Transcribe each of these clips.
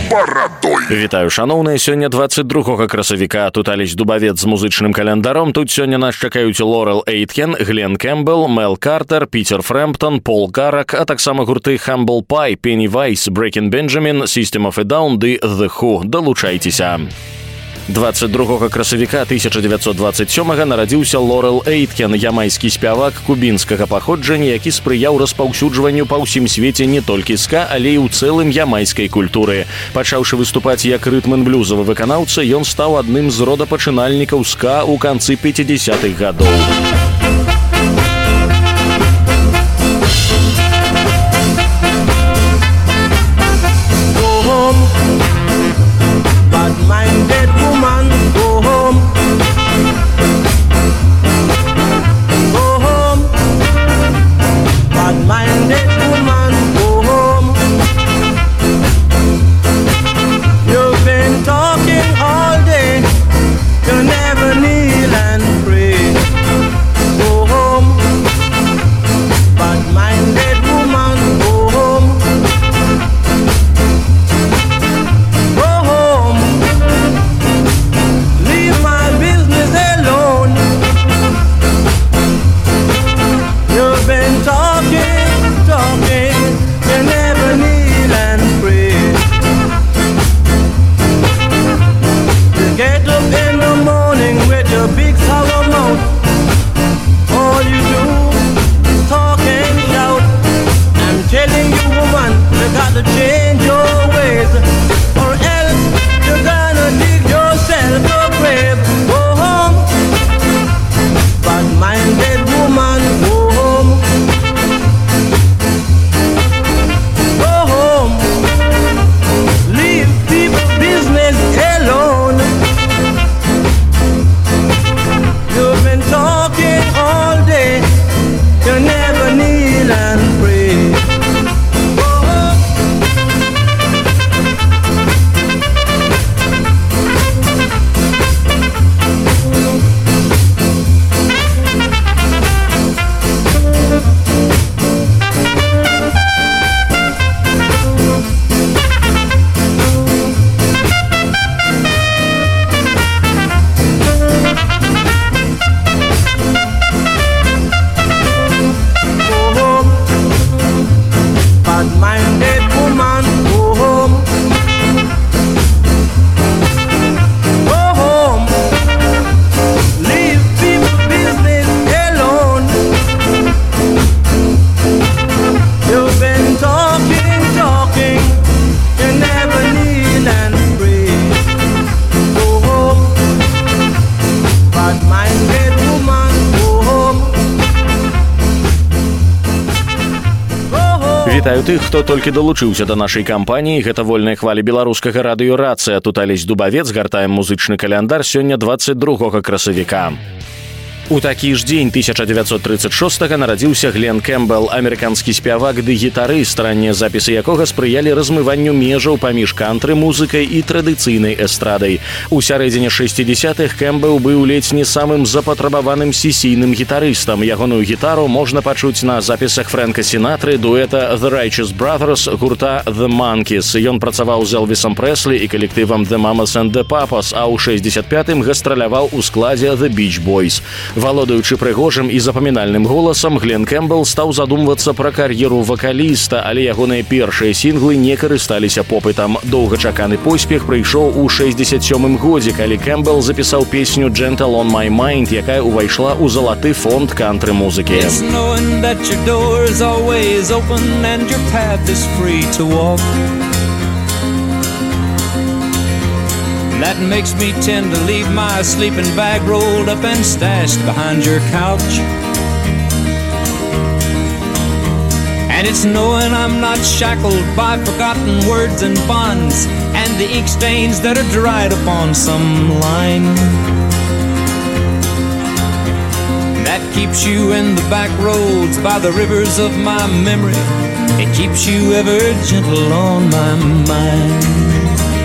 барадой. Вітаю, шаноўныя, сёння 22 красавіка. Тут Алесь Дубавец з музычным календаром. Тут сёння нас чакаюць Лорел Эйткен, Глен Кэмпбелл, Мел Картер, Пітер Фрэмптон, Пол Гарак, а таксама гурты Humble Pie, Pennywise, Breaking Benjamin, System of a Down ды The Who. Далучайцеся. 22 красавіка 1927 нарадзіўся Лорел Эйткен, ямайскі спявак кубінскага паходжання, які спрыяў распаўсюджванню па ўсім свеце не толькі ска, але і ў цэлым ямайскай культуры. Пачаўшы выступаць як рытм-н-блюзавы выканаўца, ён стаў адным з родапачынальнікаў ска ў канцы 50-х гадоў. Вітаю тых, хто толькі далучыўся да нашай кампаніі. Гэта вольная хваля беларускага радыёрацыя. Тут Алесь Дубавец, гартаем музычны каляндар сёння 22 красавіка. У такі ж дзень 1936 нарадзіўся Глен Кэмпбелл, амерыканскі спявак ды гітарыст, раннія запісы якога спрыялі размыванню межаў паміж кантры-музыкай і традыцыйнай эстрадай. У сярэдзіне 60-х Кэмпбелл быў ледзь не самым запатрабаваным сесійным гітарыстам. Ягоную гітару можна пачуць на запісах Фрэнка Сінатры, дуэта The Righteous Brothers, гурта The Monkees. Ён працаваў з Элвісам Прэслі і калектывам The Mamas and the Papas, а ў 65-м гастраляваў у складзе The Beach Boys. Валодаючы прыгожым і запамінальным голасам, Глен Кэмпбелл стаў задумвацца пра кар'еру вакаліста, але ягоныя першыя сінглы не карысталіся попытам. Доўгачаканы поспех прыйшоў у 67-м годзе, калі Кэмпбелл запісаў песню «Gentle on my mind», якая ўвайшла ў залаты фонд кантры-музыкі. That makes me tend to leave my sleeping bag rolled up and stashed behind your couch. And it's knowing I'm not shackled by forgotten words and bonds and the ink stains that are dried upon some line. That keeps you in the back roads by the rivers of my memory. It keeps you ever gentle on my mind.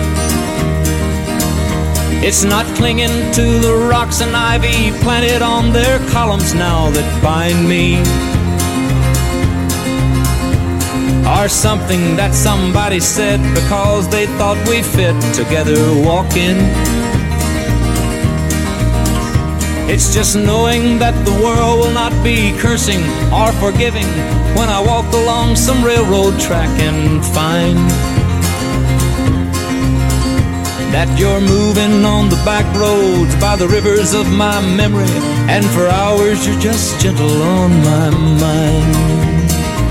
It's not clinging to the rocks and ivy planted on their columns now that bind me. or something that somebody said because they thought we fit together walking. It's just knowing that the world will not be cursing or forgiving when I walk along some railroad track and find that you're moving on the back roads by the rivers of my memory, and for hours you're just gentle on my mind.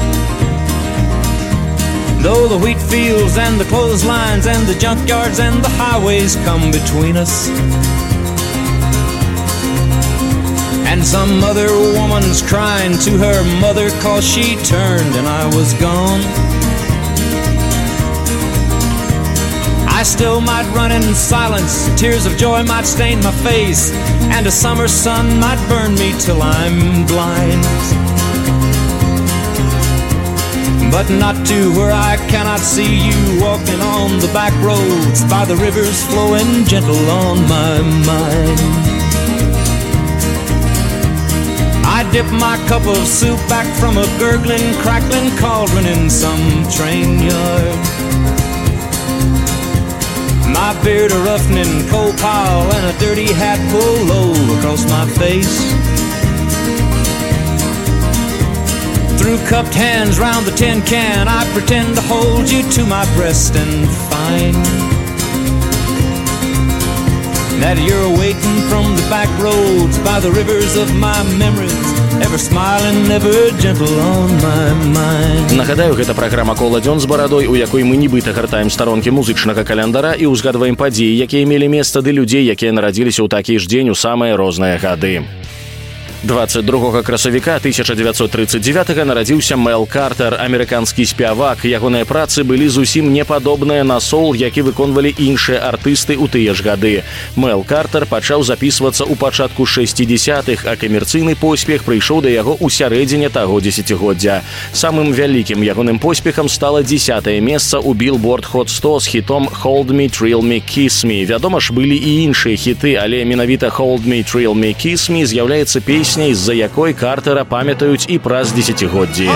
Though the wheat fields and the clotheslines and the junkyards and the highways come between us, and some other woman's crying to her mother 'cause she turned and I was gone, I still might run in silence, tears of joy might stain my face, and a summer sun might burn me till I'm blind. But not to where I cannot see you walking on the back roads by the rivers flowing gentle on my mind. I dip my cup of soup back from a gurgling, crackling cauldron in some train yard. My beard a roughening coal pile and a dirty hat pulled low across my face. Through cupped hands round the tin can, I pretend to hold you to my breast and find that you're waiting from the back roads by the rivers of my memories, ever smiling, ever gentle on my mind. Нагадаю, гэта праграма «Кола дзён з барадой», у якой мы нібыта гартаем старонкі музычнага календара і ўзгадваем падзеі, якія мелі месца, ды людзей, якія нарадзіліся ў такі ж дзень у самыя розныя гады. 22 красавіка 1939 нарадзіўся Мэл Картер, амерыканскі спявак. Ягоныя працы былі зусім не падобныя на соул, які выконвалі іншыя артысты ў тыя ж гады. Мэл Картер пачаў запісвацца ў пачатку 60-х, а камерцыйны поспех прыйшоў да яго ў сярэдзіне таго дзесяцігоддзя. Самым вялікім ягоным поспехам стала 10-е месца ў Billboard Hot 100 з хітом «Hold Me, Thrill Me, Kiss Me». Вядома ж, былі і іншыя хіты, але менавіта «Hold Me, Thrill Me, Kiss Me» з'яўляецца песняй, з-за якой Картера памятаюць і праз дзесяцігоддзі.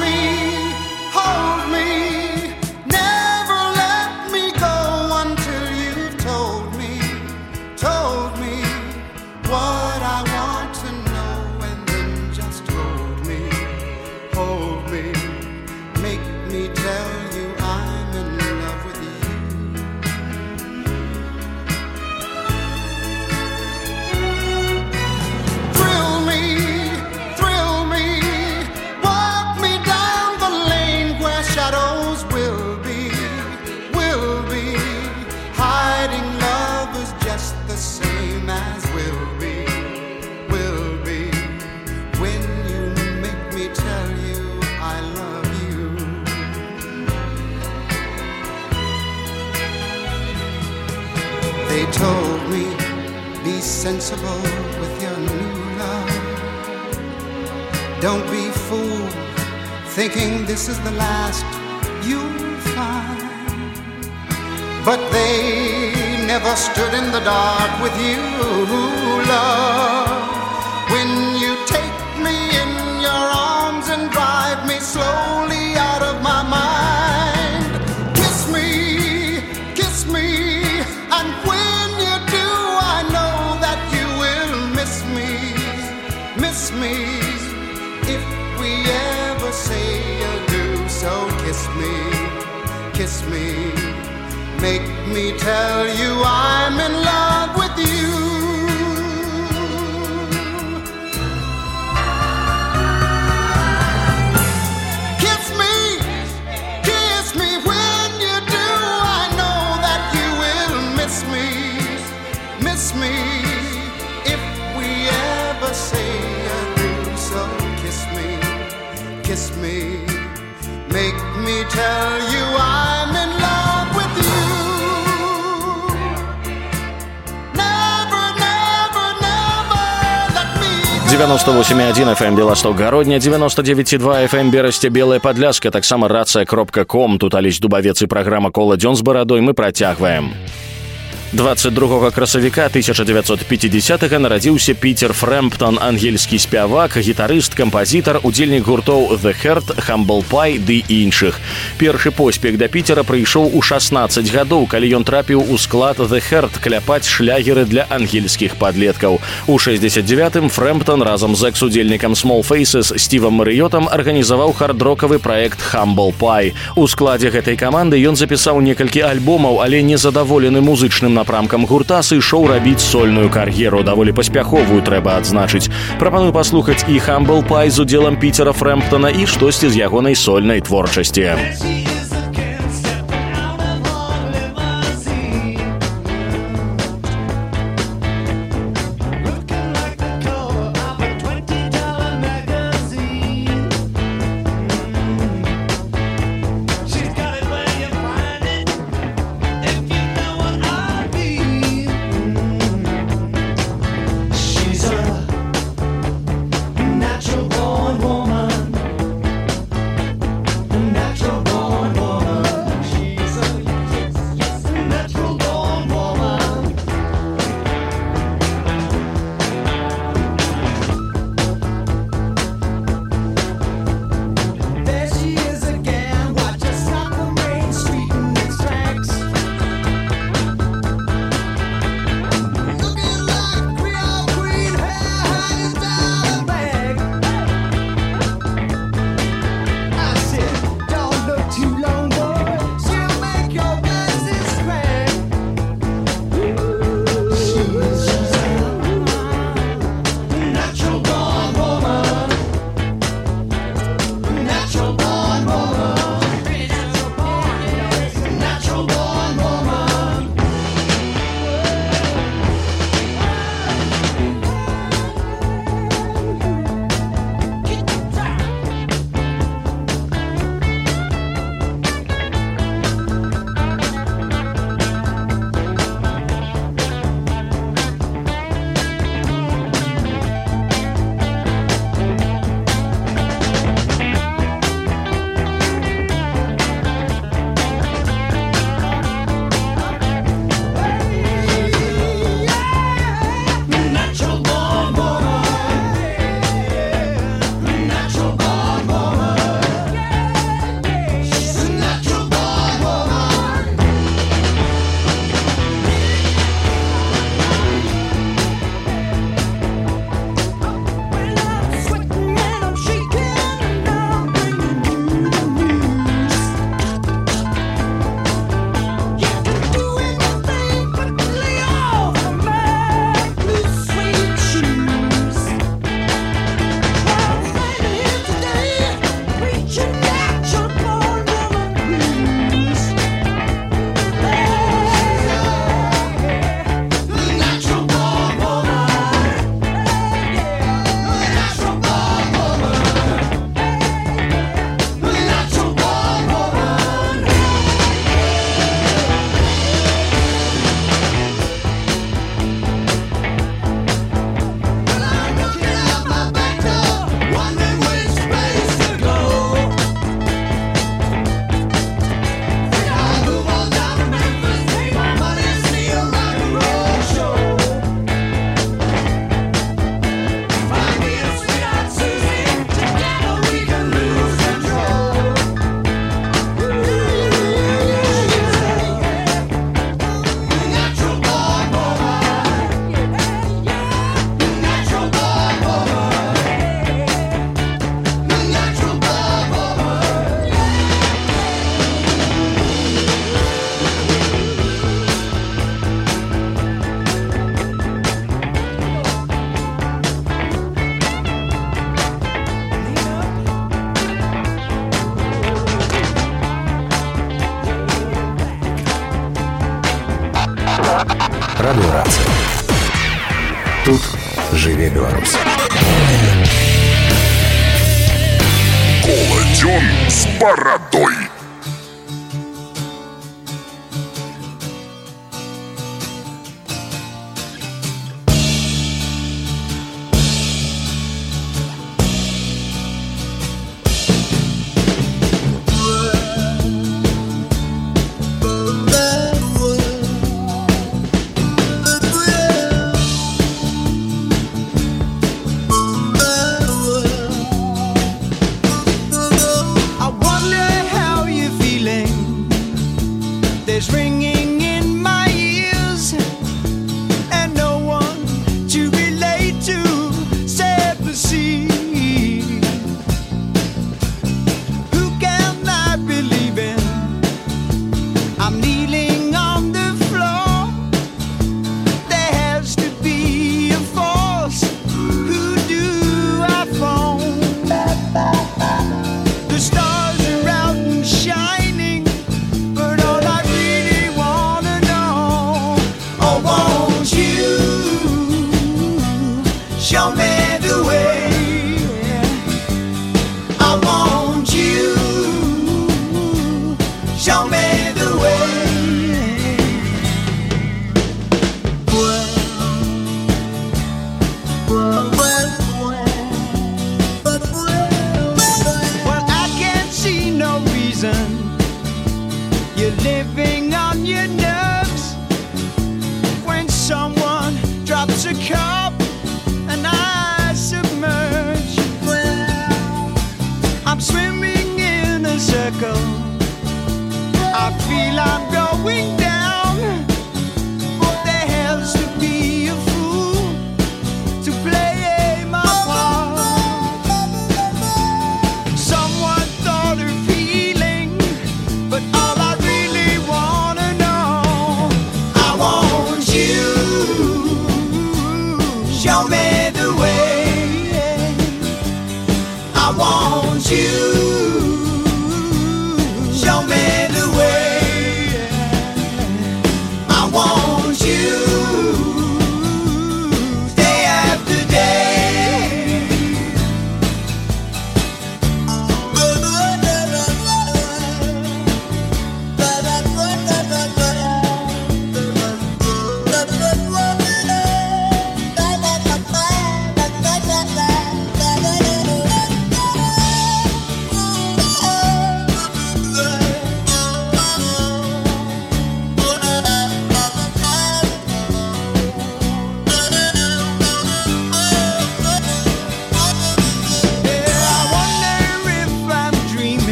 They told me, be sensible with your new love. Don't be fooled, thinking this is the last you'll find. But they never stood in the dark with you, love. When you take me in your arms and drive me slowly out of my mind. Kiss me, and when you do, I know that you will miss me, if we ever say adieu. So kiss me, make me tell you I'm in love with you. Miss me, if we ever say adieu. So kiss me, make me tell you I'm in love with you. Never, never, never let me 98,1 FM Белосток Городня, 99,2 FM Берасце Белая Падляшка, таксама рация.com. Тут Алесь Дубавец і праграма «Кола дзён з барадой» мы працягваем. 22 красавіка 1950-га нарадзіўся Пітер Фрэмптон, ангельскі спявак, гітарыст, кампазітар, удзельнік гуртоў The Heart, Humble Pie ды іншых. Першы поспех да Пітера прыйшоў у 16 гадоў, калі ён трапіў у склад The Heart кляпаць шлягеры для ангельскіх падлеткаў. У 69-м Фрэмптон разам з экс-удзельнікам Small Faces Стівам Марыётам арганізаваў хард-рокавы праект Humble Pie. У складзе гэтай каманды ён запісаў некалькі альбомаў, але незадаволены музычным напрамкам гурта сышоў рабіць сольную кар'еру, даволі паспяховую, трэба адзначыць. Прапаную паслухаць і Humble Pie з удзелам Пітера Фрэмптона і штосьці з ягонай сольнай творчасці. Радыёрацыя. Тут жыве Беларусь. Коладзён з барадой.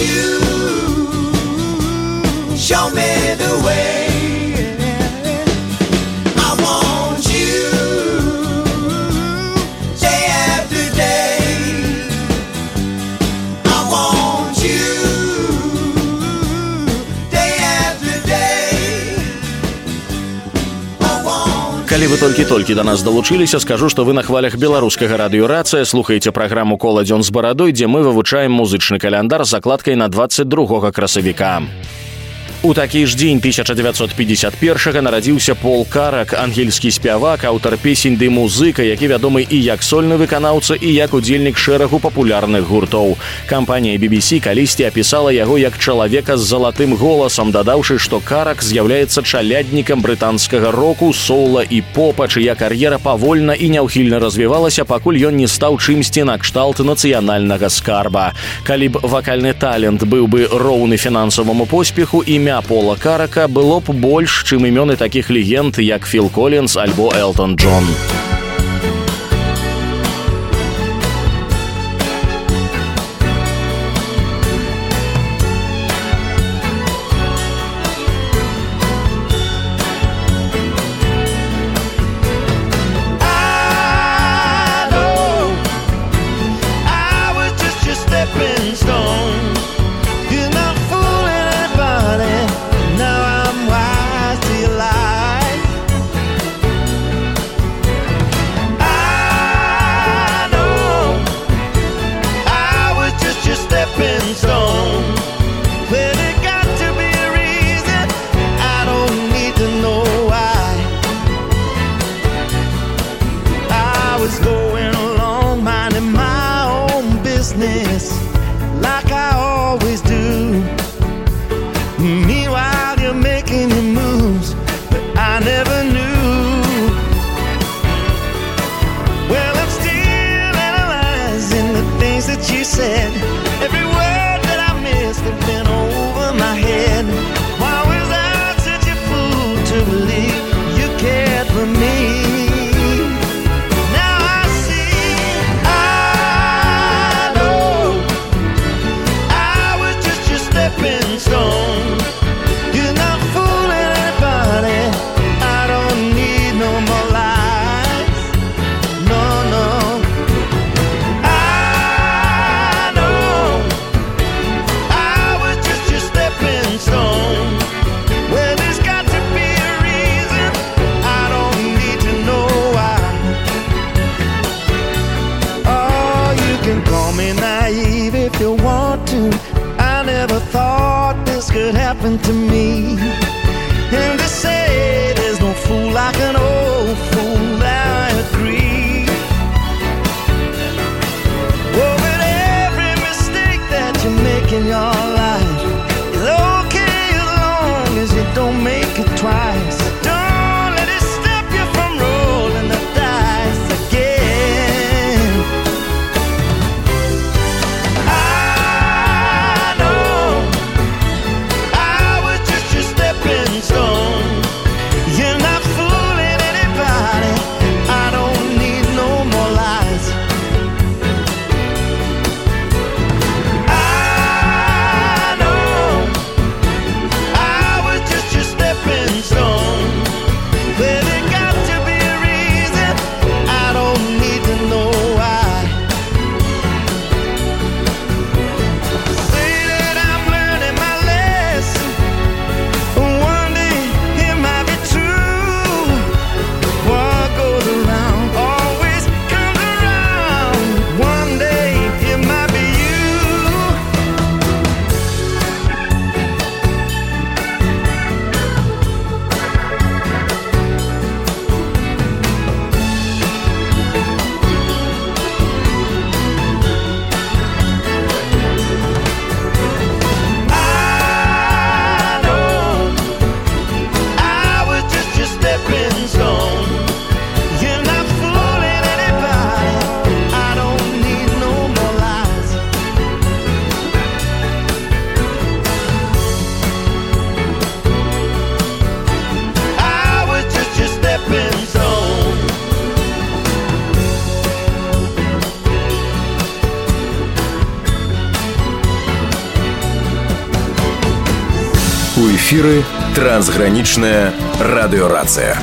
you, show me the way. I want you, day after day. I want you, day after day. I want. Калі вы толькі-толькі да нас далучыліся, скажу, што вы на хвалях беларускага радыё «Рацыя» слухаеце праграму «Кола дзён з барадой», дзе мы вывучаем музычны каляндар з закладкай на 22 красавіка. У такі ж дзень 1951 нарадзіўся Пол Карак, ангельскі спявак, аўтар песень ды музыка, які вядомы і як сольны выканаўца, і як удзельнік шэрагу папулярных гуртоў. Кампанія BBC калісьці апісала яго як чалавека з залатым голасам, дадаўшы, што Карак з'яўляецца чаляднікам брытанскага року, соула і попа, чыя кар'ера павольна і няўхільна развівалася, пакуль ён не стаў чымсьці накшталт нацыянальнага скарба. Калі б вакальны талент быў бы роўны фінансаваму поспеху, імя Пола Карака было б больш, чым імёны такіх легенд, як Філ Коллінз альбо Элтон Джон. Like I always do. Meanwhile you're making your moves, but I never knew. Well, I'm still analyzing the things that you said. Every word that I missed has been over my head. Why was I such a fool to believe you cared for me? If you want to, I never thought this could happen to me. And to say there's no fool like an old fool, I agree. Oh, but every mistake that you make in your life is okay as long as you don't make it twice. Don't let it stop you from rolling the dice again. У эфіры трансгранічная радыёрацыя.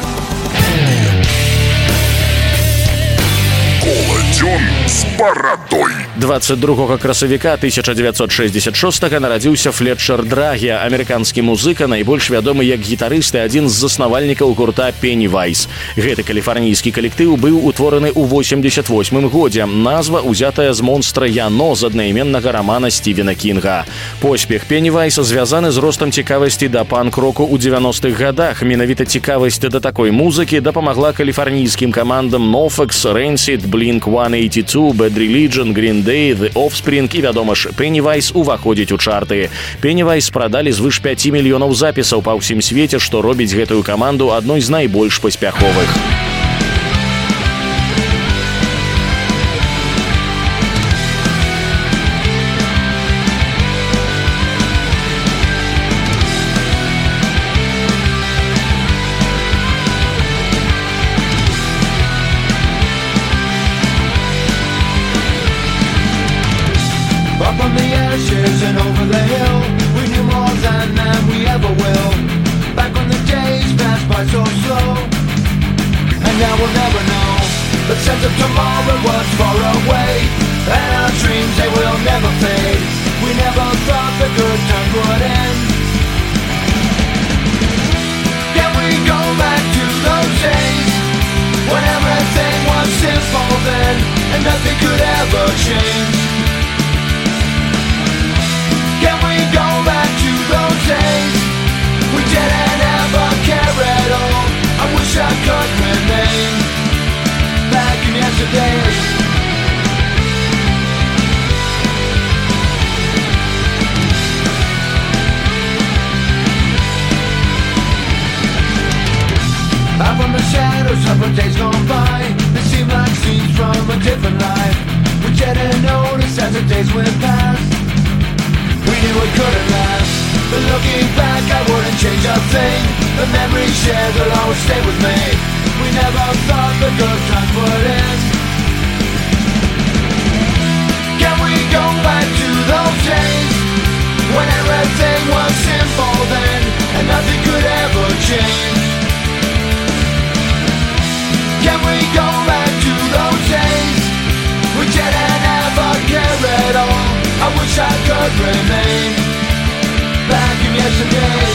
Коладзён з барадой. 22 красавіка 1966 нарадзіўся Флетчер Драгі, амерыканскі музыка, найбольш вядомы як гітарыст і адзін з заснавальнікаў гурта Pennywise. Гэты каліфарнійскі калектыў быў утвораны ў 88 годзе. Назва ўзятая з монстра Яно з аднайменнага рамана Стівена Кінга. Поспех Pennywise звязаны з ростам цікавасці да панк-року ў 90-х гадах. Менавіта цікавасць да такой музыкі дапамагла каліфарнійскім камандам NoFX, Rancid, Blink-182, Bad Religion, Green Day, The Offspring і, вядома ж, Pennywise уваходзіць у чарты. Pennywise прадалі звыш 5 мільёнаў запісаў па ўсім свеце, што робіць гэтую каманду адной з найбольш паспяховых. Up on the ashes and over the hill, we knew more than we ever will. Back when the days passed by so slow, and now we'll never know. The sense of tomorrow was far away, and our dreams, they will never fade. We never thought the good times would end. Can we go back to those days, when everything was simple then, and nothing could ever change? Can we go back to those days? We didn't ever care at all. I wish I could remain back in yesterday. Out from the shadows of our days gone by, they seem like scenes from a different life. We didn't notice as the days went past. We knew it couldn't last, but looking back I wouldn't change a thing. The memories shared will always stay with me. We never thought the good times would end. Can we go back to those days, when everything was simple then, and nothing could ever change? Can we go back to those days, we didn't ever care at all? I wish I could remain back in yesterday.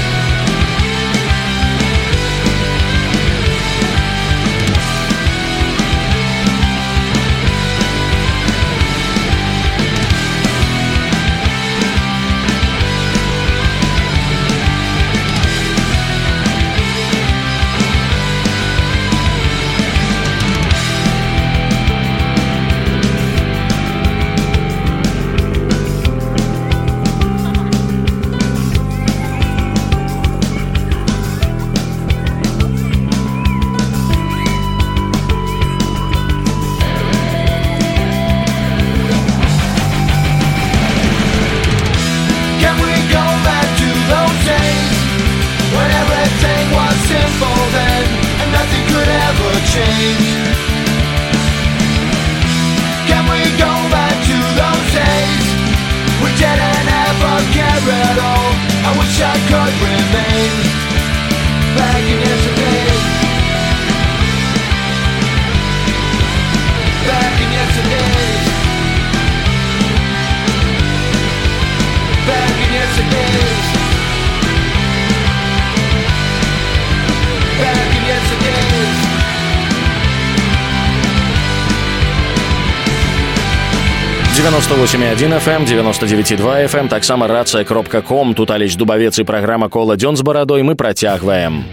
«98,1 FM», «99,2 FM», таксама рацыя.com. Тут Алесь Дубавец і праграма «Коладзён з барадой». Мы працягваем.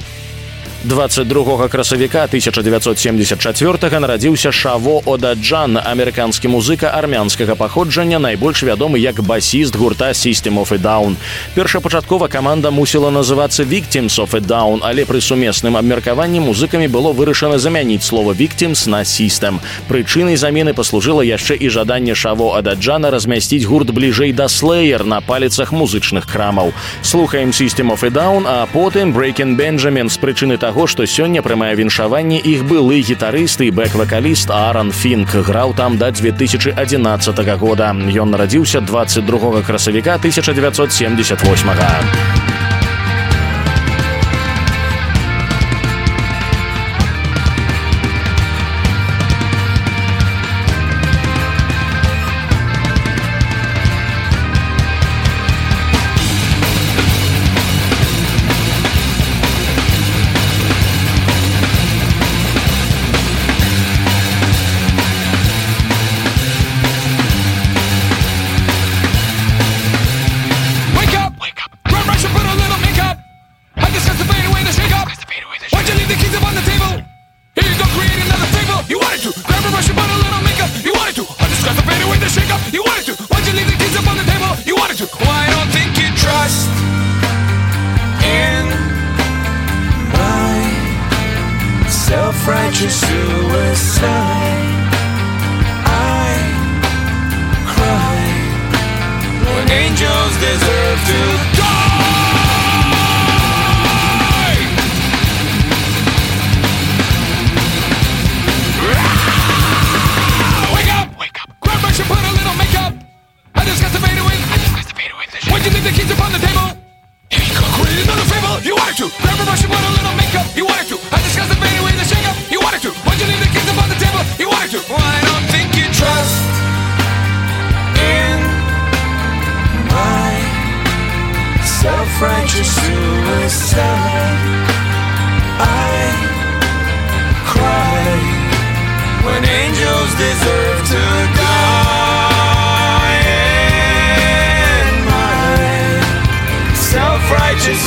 22 красавіка 1974 нарадзіўся Шаво Одаджан, амерыканскі музыка армянскага паходжання, найбольш вядомы як басіст гурта System of a Down. Першапачаткова каманда мусіла называцца Victims of a Down, але пры сумесным абмеркаванні музыкамі было вырашана замяніць слова Victims на System. Прычынай замены паслужыла яшчэ і жаданне Шаво Одаджана размясціць гурт бліжэй да Slayer на паліцах музычных крамаў. Слухаем System of a Down, а потым Breaking Benjamin з прычыны таго, што сёння прымае віншаванне іх былы гітарыст і бэк-вакаліст Аарон Фінк. Граў там да 2011 года. Ён нарадзіўся 22 красавіка 1978. self-righteous suicide. I cry when angels deserve to die. Wake up! Wake up! Grab brush and put a little makeup. I just got to fade away. Why'd you leave the keys upon the table? Create another fable. You wanted to. Grab a brush and put a little makeup. You wanted to. I just got to fade away the shake up. You wanted to. Why'd you leave the keys upon the table? You wanted to. Well, I don't think you trust in my self-righteous suicide. I cry when angels deserve to die. In my self-righteous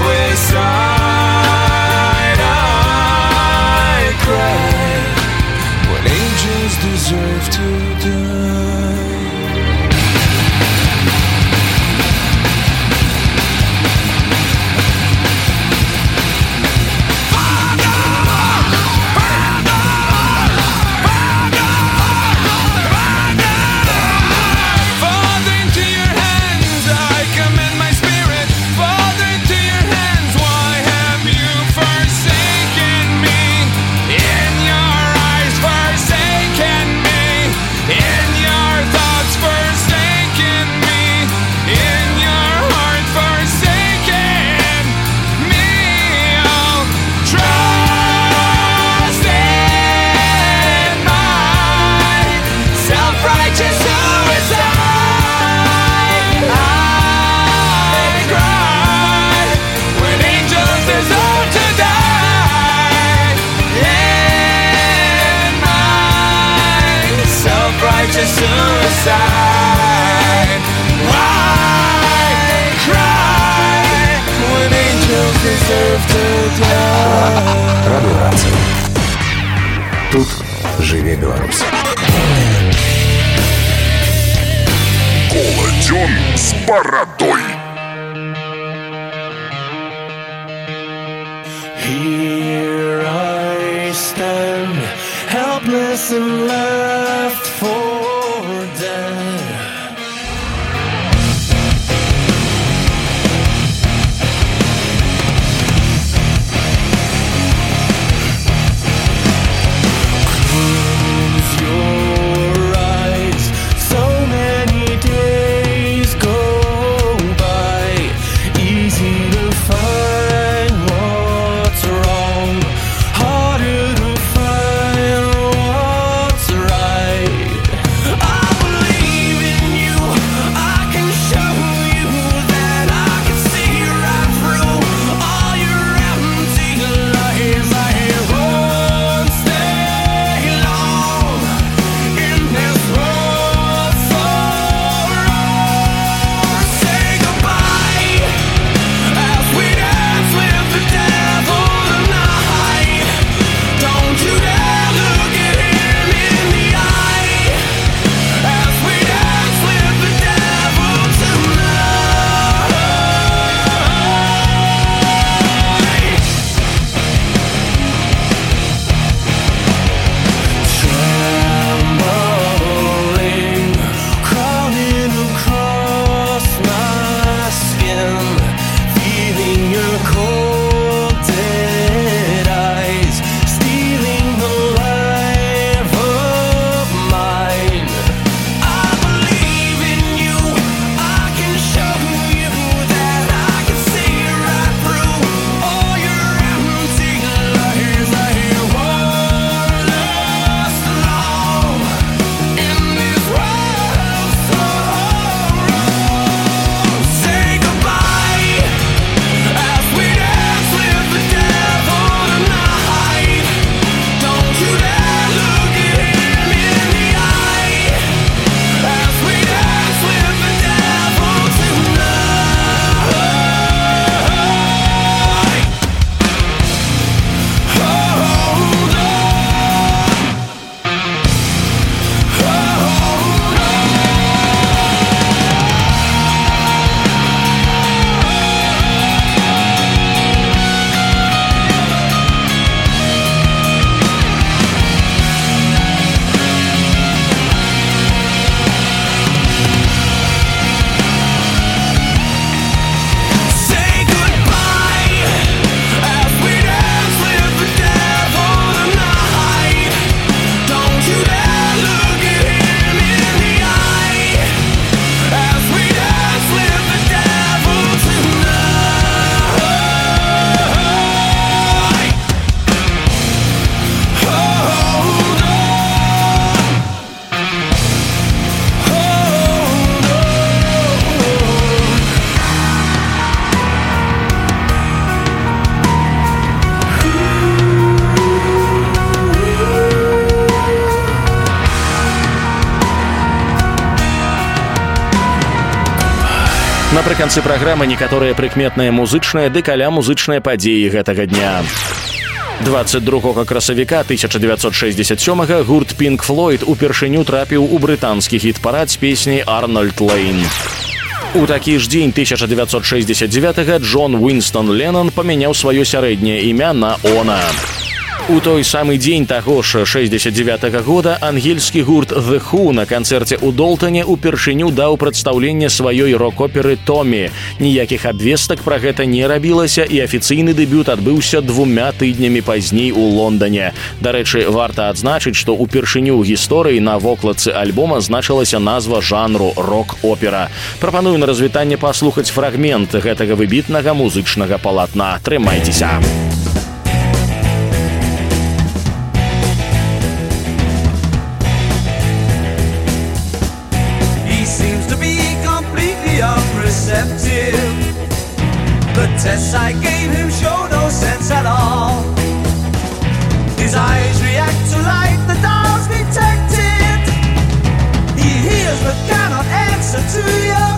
suicide, I cry when angels deserve to die. Father, into your hands I commend my spirit. Father, into your hands, why have you forsaken me? In your eyes, forsaken me. In your thoughts, forsaken me. In your heart, forsaken me. Oh, trust in my self-righteous suicide. I cry when angels deserve to die. In my self-righteous suicide, I cry when angels deserve to die. Радио Рация. Тут живе Беларусь. Колодён с бородой. Here I stand, helpless and left for dead. Close your eyes, so many days go by. Easy to find what's wrong, harder to find what's right. Напрыканцы праграмы некаторыя прыкметныя музычныя ды каля музычныя падзеі гэтага дня. 22 красавіка 1967 гурт Pink Floyd упершыню трапіў у брытанскі хіт-парад з песняй «Арнольд Лейн». У такі ж дзень 1969 Джон Уинстон Леннон памяняў сваё сярэдняе імя на «Она». У той самы дзень таго ж 69 года ангельскі гурт The Who на канцэрце ў Долтане упершыню даў прадстаўленне сваёй рок-оперы «Томі». Ніякіх абвестак пра гэта не рабілася, і афіцыйны дэбют адбыўся 2 тыднямі пазней у Лондане. Дарэчы, варта адзначыць, што упершыню ў гісторыі на вокладцы альбома значылася назва жанру рок-опера. Прапаную на развітанне паслухаць фрагмент гэтага выбітнага музычнага палатна. Трымайцеся! The tests I gave him show no sense at all. His eyes react to light, the dial's detected. He hears but cannot answer to your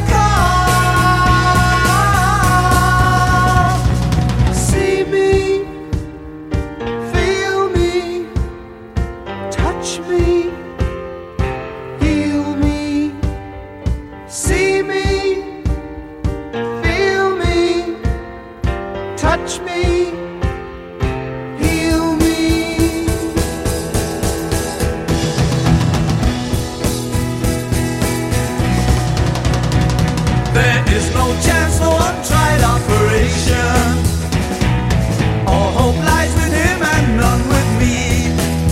call. See me, feel me, touch me, heal me. See me, touch me, heal me. There is no chance, no untried operation. All hope lies with him and none with me.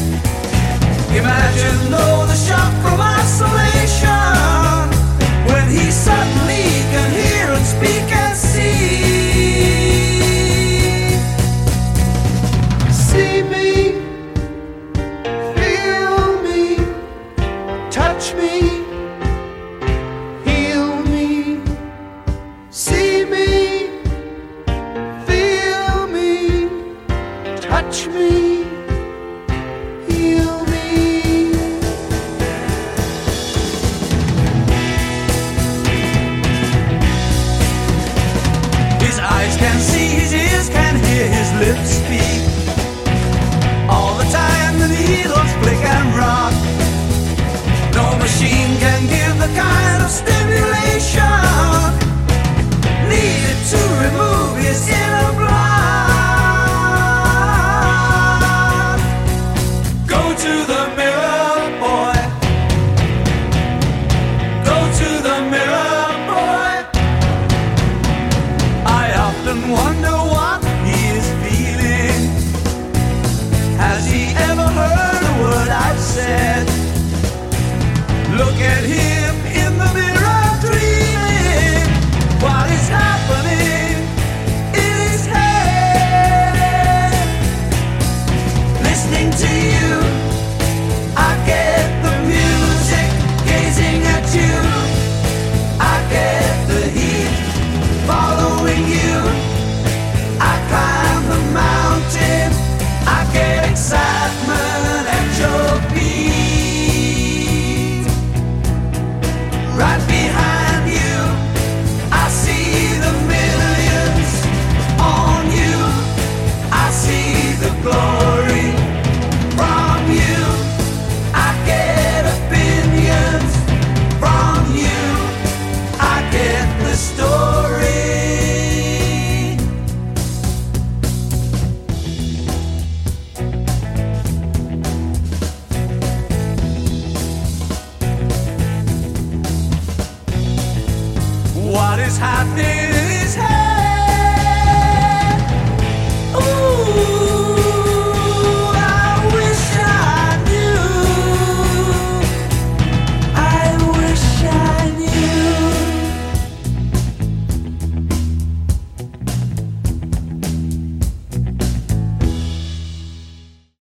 Imagine though the shock from isolation, when he suddenly can hear and speak and see. See me, feel me, touch me, heal me. See me, feel me, touch me, heal me. His eyes can see, his ears can hear, his lips speak. All the time the needles flick and rock. No machine can give the kind of stimulation needed to remove his inner block. Go to the mirror, boy. Go to the mirror, boy. I often wonder what he is feeling. Has he ever heard a word I've said? Look at him in the mirror dreaming. What is happening in his head? Listening to you, I get the music. Gazing at you, I get the heat. Following you, I climb the mountain. I get excitement at your beat. Right behind you, I see the millions on you. I see the glory from you. I get opinions from you. I get the story. What is happening in his head?